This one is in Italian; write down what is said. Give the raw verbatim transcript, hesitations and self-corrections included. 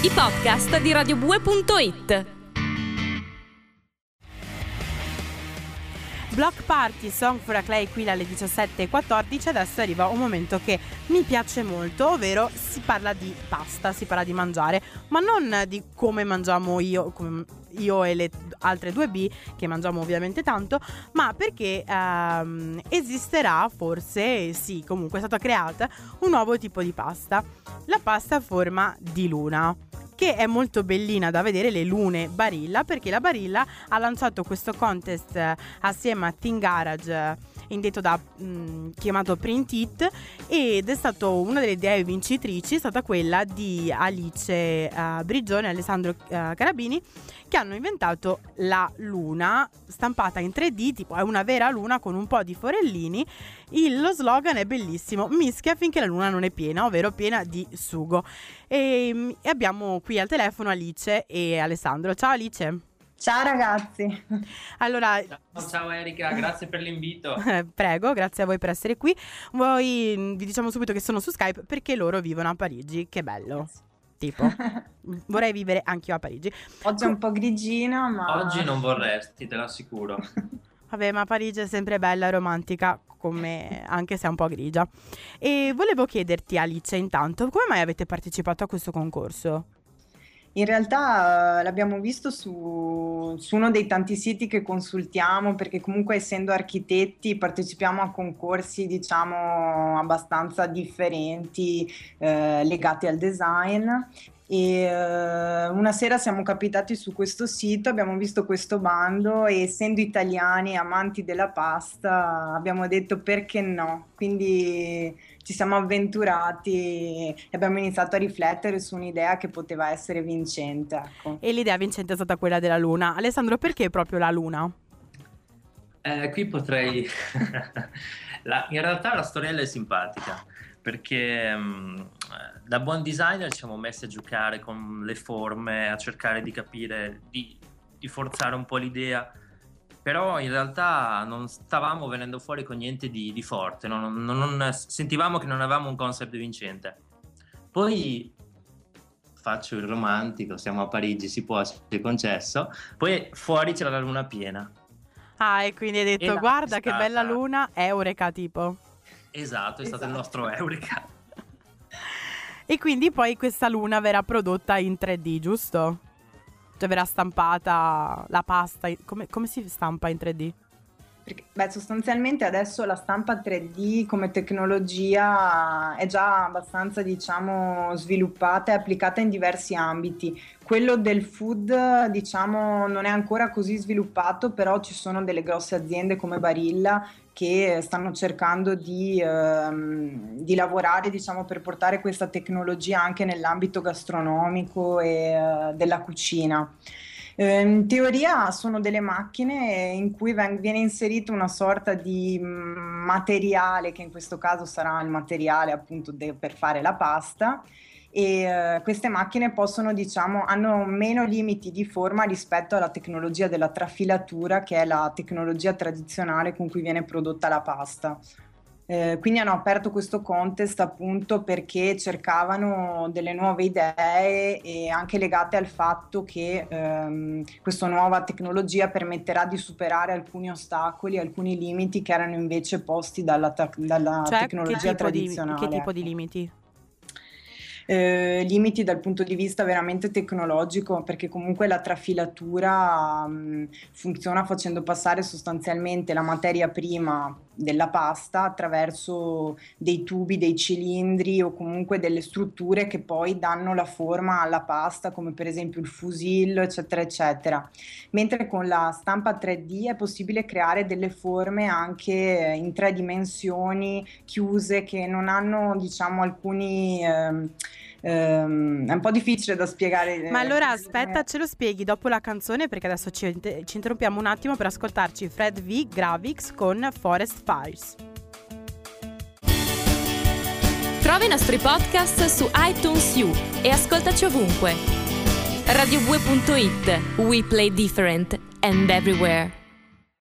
i podcast di radiobue punto it. Block Party Song for a Clay qui alle diciassette e quattordici. Adesso arriva un momento che mi piace molto, ovvero si parla di pasta, si parla di mangiare, ma non di come mangiamo io, come io e le altre due B, che mangiamo ovviamente tanto, ma perché ehm, esisterà, forse sì, comunque è stata creata un nuovo tipo di pasta, la pasta a forma di luna, che è molto bellina da vedere, le lune Barilla, perché la Barilla ha lanciato questo contest eh, assieme a Think Garage, eh, indetto da mh, chiamato Print It, ed è stato una delle idee vincitrici, è stata quella di Alice eh, Brigione e Alessandro eh, Carabini, che hanno inventato la luna stampata in tre D, tipo è una vera luna con un po' di forellini. Il, lo slogan è bellissimo: mischia finché la luna non è piena, ovvero piena di sugo. E, e abbiamo qui al telefono Alice e Alessandro. Ciao Alice. Ciao ragazzi. Allora, ciao, ciao Erika, grazie per l'invito. Eh, prego, grazie a voi per essere qui. Voi vi diciamo subito che sono su Skype perché loro vivono a Parigi. Che bello. Tipo, vorrei vivere anch'io a Parigi. Oggi è un po' grigino, ma oggi non vorresti, te l'assicuro. Vabbè, ma Parigi è sempre bella e romantica, come anche se è un po' grigia. E volevo chiederti, Alice, intanto, come mai avete partecipato a questo concorso? in realtà uh, l'abbiamo visto su, su uno dei tanti siti che consultiamo, perché comunque essendo architetti partecipiamo a concorsi diciamo abbastanza differenti eh, legati al design. E uh, una sera siamo capitati su questo sito, abbiamo visto questo bando e essendo italiani amanti della pasta abbiamo detto perché no, quindi ci siamo avventurati e abbiamo iniziato a riflettere su un'idea che poteva essere vincente, ecco. E l'idea vincente è stata quella della luna. Alessandro, perché proprio la luna? Eh, qui potrei la, in realtà la storiella è simpatica perché mh, da buon designer ci siamo messi a giocare con le forme, a cercare di capire, di, di forzare un po' l'idea, però in realtà non stavamo venendo fuori con niente di, di forte, non, non, non, sentivamo che non avevamo un concept vincente. Poi faccio il romantico, siamo a Parigi, si può, si è concesso, poi fuori c'era la luna piena. Ah, e quindi hai detto guarda che bella luna, eureka tipo. Esatto, è stato esatto. il nostro eureka. E quindi poi questa luna verrà prodotta in tre D, giusto? Cioè verrà stampata la pasta, come, come si stampa in tre D? Perché, beh, sostanzialmente adesso la stampa tre D come tecnologia è già abbastanza, diciamo, sviluppata e applicata in diversi ambiti. Quello del food, diciamo, non è ancora così sviluppato, però ci sono delle grosse aziende come Barilla che stanno cercando di, ehm, di lavorare, diciamo, per portare questa tecnologia anche nell'ambito gastronomico e eh, della cucina. In teoria sono delle macchine in cui viene inserito una sorta di materiale, che in questo caso sarà il materiale appunto de- per fare la pasta, e uh, queste macchine possono, diciamo, hanno meno limiti di forma rispetto alla tecnologia della trafilatura, che è la tecnologia tradizionale con cui viene prodotta la pasta. Eh, quindi hanno aperto questo contest appunto perché cercavano delle nuove idee e anche legate al fatto che ehm, questa nuova tecnologia permetterà di superare alcuni ostacoli, alcuni limiti che erano invece posti dalla, ta- dalla cioè, tecnologia che tradizionale. Di, che tipo ecco. di limiti? Eh, limiti dal punto di vista veramente tecnologico, perché comunque la trafilatura um, funziona facendo passare sostanzialmente la materia prima della pasta attraverso dei tubi, dei cilindri o comunque delle strutture che poi danno la forma alla pasta, come per esempio il fusillo, eccetera eccetera, mentre con la stampa tre D è possibile creare delle forme anche in tre dimensioni chiuse che non hanno, diciamo, alcuni ehm, ehm, è un po' difficile da spiegare. Ma allora eh, aspetta, ce lo spieghi dopo la canzone, perché adesso ci, ci interrompiamo un attimo per ascoltarci Fred V. Gravix con Forest Fires. Trova i nostri podcast su iTunes U e ascoltaci ovunque. radiobue punto it. We play different and everywhere.